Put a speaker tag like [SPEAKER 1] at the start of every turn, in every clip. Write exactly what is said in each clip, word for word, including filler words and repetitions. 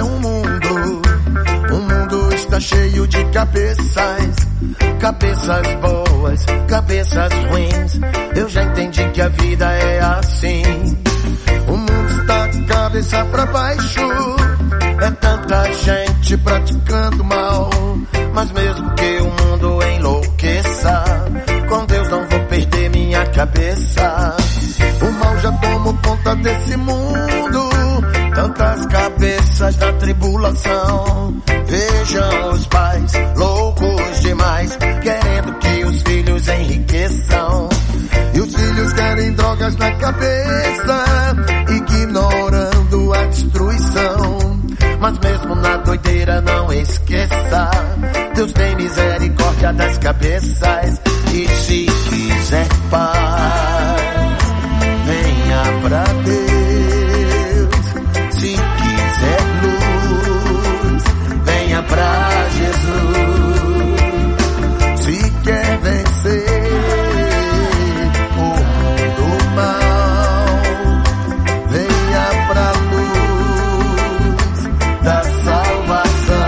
[SPEAKER 1] um mundo, o mundo está cheio de cabeças, cabeças boas, cabeças ruins. Eu já entendi que a vida é assim. O mundo está cabeça pra baixo, é tanta gente praticando mal. Mas mesmo que o mundo enlouqueça, com Deus não vou perder minha cabeça. O mal já tomou conta desse mundo, tantas cabeças da tribulação. Vejam os pais loucos demais, querendo que os filhos enriqueçam. E os filhos querem drogas na cabeça, ignorando a destruição. Mas mesmo na doideira não esqueça, Deus tem misericórdia das cabeças. E se quiser paz, venha pra Deus. Se quiser luz, venha pra Jesus. Se quer vencer o mundo mal, venha pra luz da salvação.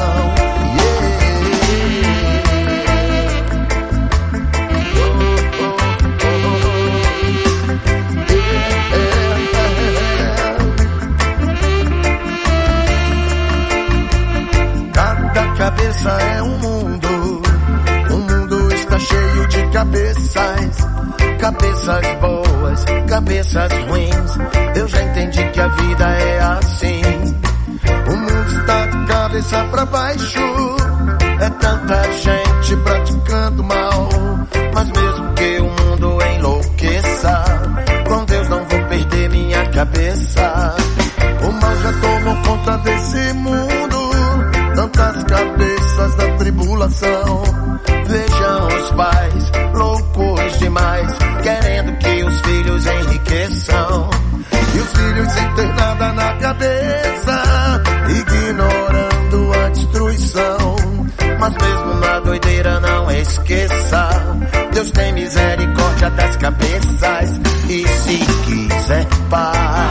[SPEAKER 1] Cabeça é um mundo, o mundo está cheio de cabeças, cabeças boas, cabeças ruins. Eu já entendi que a vida é assim. O mundo está cabeça pra baixo, é tanta gente praticando mal. Mas mesmo que o mundo enlouqueça, com Deus não vou perder minha cabeça. O mal já tomou conta desse mundo, tantas cabeças da tribulação. Vejam os pais loucos demais, querendo que os filhos enriqueçam. E os filhos sem ter nada na cabeça, ignorando a destruição. Mas mesmo na doideira não esqueça, Deus tem misericórdia das cabeças. E se quiser paz,